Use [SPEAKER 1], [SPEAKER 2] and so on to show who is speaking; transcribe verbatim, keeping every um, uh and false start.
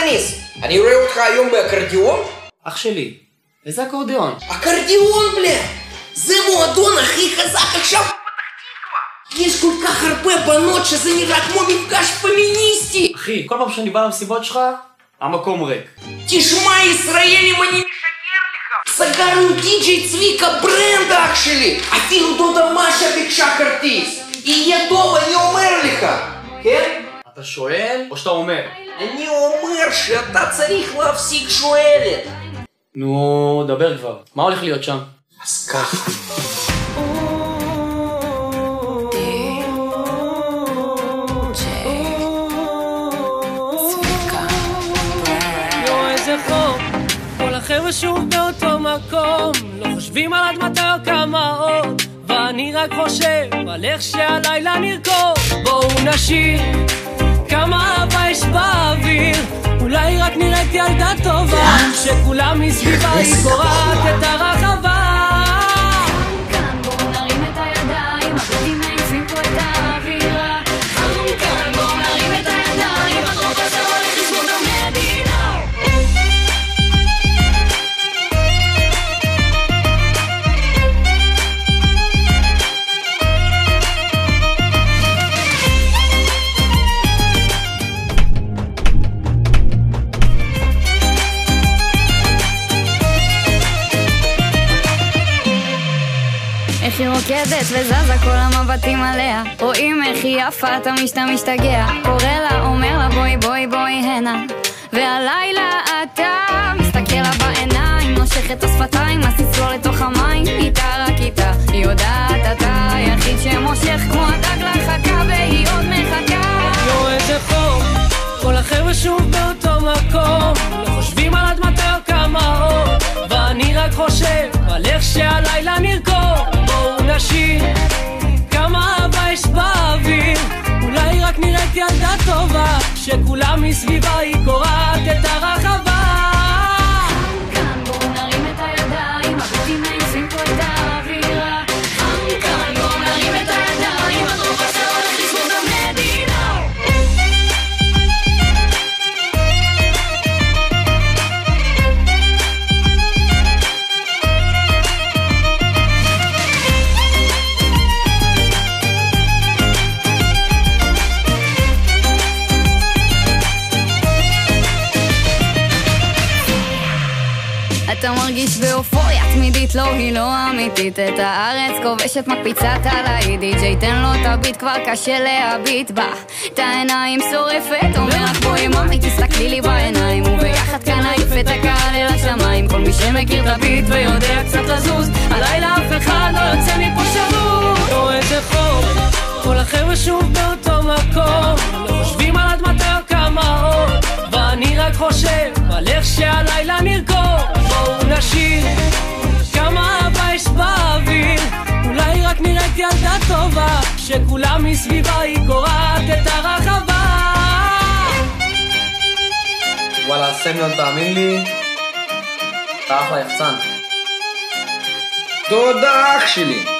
[SPEAKER 1] מכניס? אני רואה אותך היום באקורדיון?
[SPEAKER 2] אח שלי, איזה אקורדיון?
[SPEAKER 1] אקורדיון, בלה! זה מועדון הכי חזק עכשיו בפתח תקווה! יש כל כך הרבה בנות שזה נראה כמו מפגש פמיניסטי!
[SPEAKER 2] אחי, כל פעם שאני בא למסיבות שלך, המקום ריק.
[SPEAKER 1] תשמע, ישראלים, אני משקר לך! סגרנו די-ג'יי צביקה ברנד, אח שלי! אפילו דודה משה ביקשה כרטיס! יהיה טוב, אני אומר לך! כן?
[SPEAKER 2] אתה שואל או שאתה אומר?
[SPEAKER 1] אני אומר שאתה צריך להפסיק שואלת!
[SPEAKER 2] נו, דבר כבר. מה הולך להיות שם?
[SPEAKER 1] אז ככה.
[SPEAKER 3] יו, איזה חוק, כל החבר'ה שוב באותו מקום, לא חושבים על עד מתי או כמה עוד, ואני רק חושב על איך שהלילה נרקוב. בואו נשיר כמה אהבה יש באוויר, אולי רק נראית ילדה טובה, שכולם מסביבה היא קורעת את הרחבה. כאן בואו נרים את הידיים, הבדים מעיפים פה את האווירה. כאן בואו נרים את הידיים, הטוב הזה הולך לזכות המדינה.
[SPEAKER 4] איך היא רוקדת וזזה כל המבטים עליה, רואים איך היא יפה, אתה משתה משתגע, קורא לה, אומר לה בואי בואי בואי הנה, והלילה אתה מסתכל לה בעיניים, נושך את השפתיים, אז תצלול לתוך המים, איתה רק איתה, היא יודעת אתה היחיד שמושך כמו הדג לחכה והיא עוד מחכה.
[SPEAKER 3] יו, איזה חוק, כל החבר'ה שוב באותו מקום, לא חושבים על עד מתי או כמה עוד, ואני רק חושב על איך שהלילה נרקוב. בואו נשיר כמה אהבה יש באוויר, אולי רק נראית ילדה טובה, שכולם מסביבה היא קורעת את הרחבה. כאן בואו נרים את הידיים, הבדים מעיפים פה את האווירה. כאן בואו נרים את הידיים, הטוב הזה הולך לזכות המדינה.
[SPEAKER 4] אתה מרגיש באופוריה תמידית, לא היא לא אמיתית, את הארץ כובשת מקפיצת עליי, די-ג'יי תן לו את הביט, כבר קשה להביט בה, את העיניים שורפת, אומר לך בואי ממי תסתכלי לי בעיניים, וביחד כאן נעיף את הקהל אל השמיים, כל מי שמכיר את הביט ויודע קצת לזוז, הלילה אף אחד לא יוצא מפה שבור. לא, איזה חוק, כל החבר'ה שוב באותו מקום, לא חושבים על עד מתי או כמה עוד, ואני רק חושב על איך שהלילה נרקוב. בואו נשיר כמה אהבה יש באוויר, אולי רק נראית ילדה טובה, שכולם מסביבה היא קורעת את הרחבה.
[SPEAKER 2] וואלה, סמיון, תאמין לי, אתה אחלה יחצן.
[SPEAKER 1] תודה, אח שלי.